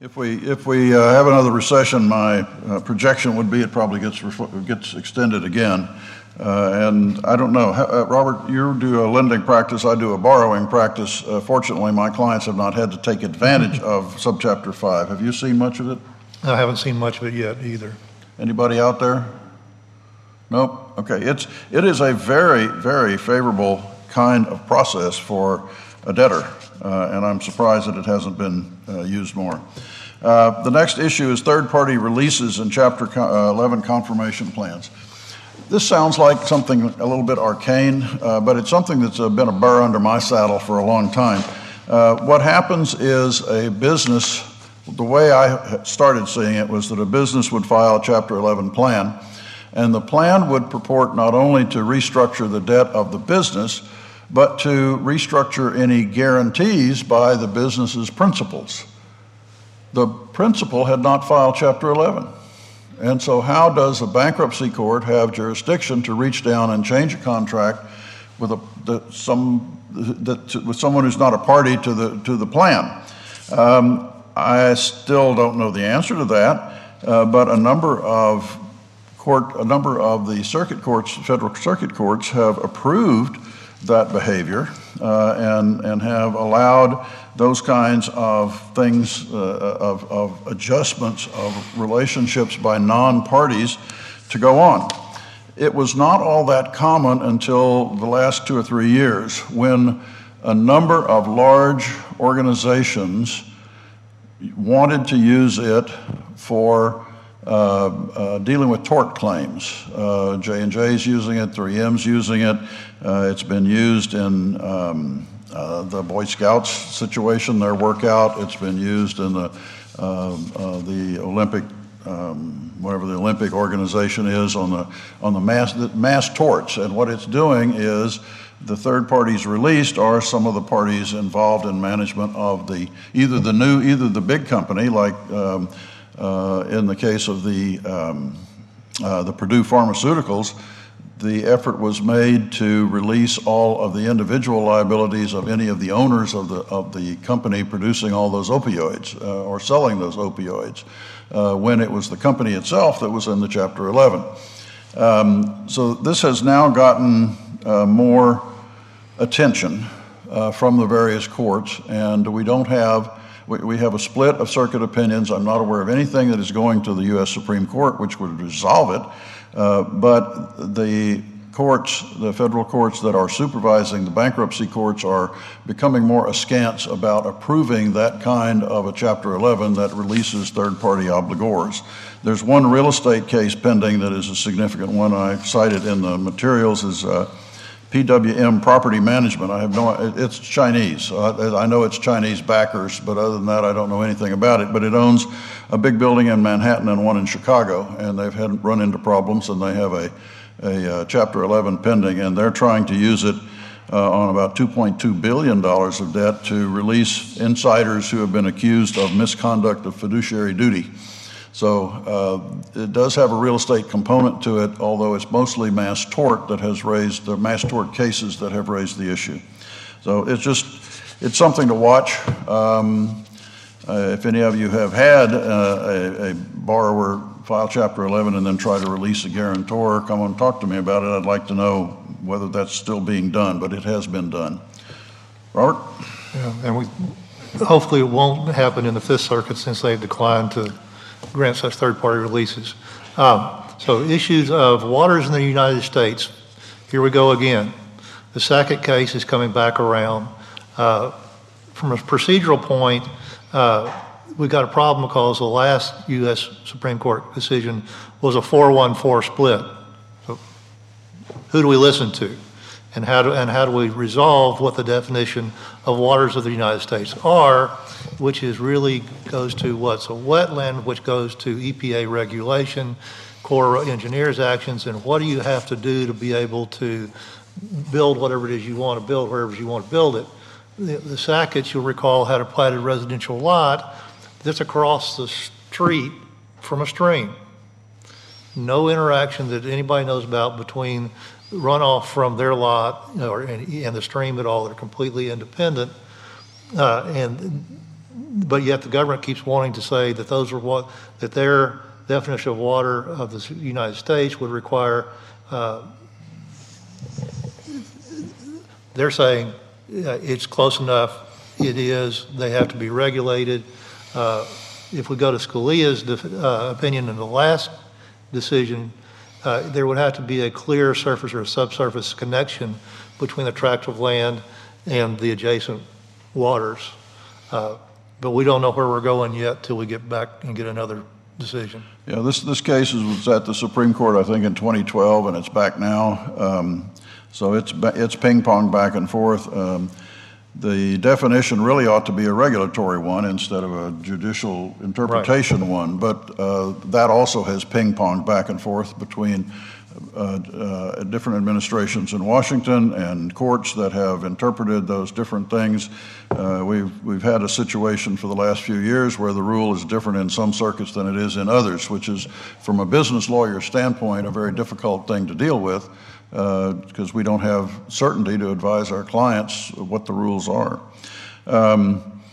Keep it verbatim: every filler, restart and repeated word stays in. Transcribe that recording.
If we if we uh, have another recession, my uh, projection would be it probably gets gets extended again. Uh, and I don't know, uh, Robert, you do a lending practice, I do a borrowing practice. Uh, fortunately, my clients have not had to take advantage of Subchapter five. Have you seen much of it? I haven't seen much of it yet either. Anybody out there? Nope. Okay. It's it is a very very favorable kind of process for a debtor, uh, and I'm surprised that it hasn't been uh, used more. Uh, the next issue is third-party releases in Chapter eleven confirmation plans. This sounds like something a little bit arcane, uh, but it's something that's uh, been a burr under my saddle for a long time. Uh, what happens is a business, the way I started seeing it was that a business would file a Chapter eleven plan, and the plan would purport not only to restructure the debt of the business, but to restructure any guarantees by the business's principals. The principal had not filed Chapter eleven. And so how does a bankruptcy court have jurisdiction to reach down and change a contract with a the, some that, with someone who's not a party to the to the plan? Um, I still don't know the answer to that, uh, but a number of court a number of the circuit courts, federal circuit courts, have approved that behavior uh, and and have allowed those kinds of things, uh, of, of adjustments of relationships by non-parties to go on. It was not all that common until the last two or three years when a number of large organizations wanted to use it for uh, uh, dealing with tort claims. Uh, J and J's using it, three M's using it. Uh, it's been used in um, Uh, the Boy Scouts situation, their workout. It's been used in the uh, uh, the Olympic, um, whatever the Olympic organization is, on the on the mass the mass torts. And what it's doing is the third parties released are some of the parties involved in management of the either the new either the big company, like um, uh, in the case of the um, uh, the Purdue Pharmaceuticals. The effort was made to release all of the individual liabilities of any of the owners of the of the company producing all those opioids uh, or selling those opioids, uh, when it was the company itself that was in the Chapter eleven. Um, so this has now gotten uh, more attention uh, from the various courts, and we don't have we, we have a split of circuit opinions. I'm not aware of anything that is going to the U S Supreme Court which would resolve it. Uh, but the courts, the federal courts that are supervising the bankruptcy courts, are becoming more askance about approving that kind of a Chapter eleven that releases third-party obligors. There's one real estate case pending that is a significant one. I cited in the materials is uh, P W M Property Management. I have no, it's Chinese. I, I know it's Chinese backers, but other than that, I don't know anything about it. But it owns a big building in Manhattan and one in Chicago, and they've had run into problems, and they have a, a uh, Chapter eleven pending, and they're trying to use it uh, on about two point two billion dollars of debt to release insiders who have been accused of misconduct of fiduciary duty. So uh, it does have a real estate component to it, although it's mostly mass tort that has raised the mass tort cases that have raised the issue. So it's just, it's something to watch. Um, uh, if any of you have had uh, a, a borrower file Chapter eleven and then try to release a guarantor, come and talk to me about it. I'd like to know whether that's still being done, but it has been done. Robert? Yeah, and we hopefully it won't happen in the Fifth Circuit since they've declined to grant such third-party releases. Um, so issues of waters in the United States. Here we go again. The Sackett case is coming back around. Uh, from a procedural point, uh, we got a problem because the last U S Supreme Court decision was a four one four split. So who do we listen to? And how do, and how do we resolve what the definition of waters of the United States are, which is really goes to what's a wetland, which goes to E P A regulation, Corps of Engineers actions, and what do you have to do to be able to build whatever it is you want to build, wherever you want to build it. The, the Sacketts, you'll recall, had a platted residential lot that's across the street from a stream. No interaction that anybody knows about between runoff from their lot or and, and the stream at all. They're completely independent. Uh, and but yet the government keeps wanting to say that those are what, that their definition of water of the United States would require, uh, they're saying uh, it's close enough, it is, they have to be regulated. Uh, if we go to Scalia's uh, opinion in the last decision, uh, there would have to be a clear surface or subsurface connection between the tract of land and the adjacent waters. Uh, but we don't know where we're going yet till we get back and get another decision. Yeah, this this case is, was at the Supreme Court, I think, in twenty twelve, and it's back now. Um, so it's it's ping pong back and forth. Um, the definition really ought to be a regulatory one instead of a judicial interpretation right. one. But uh, that also has ping pong back and forth between Uh, uh, different administrations in Washington and courts that have interpreted those different things. Uh, we've we've had a situation for the last few years where the rule is different in some circuits than it is in others, which is, from a business lawyer standpoint, a very difficult thing to deal with because uh, we don't have certainty to advise our clients what the rules are. Um,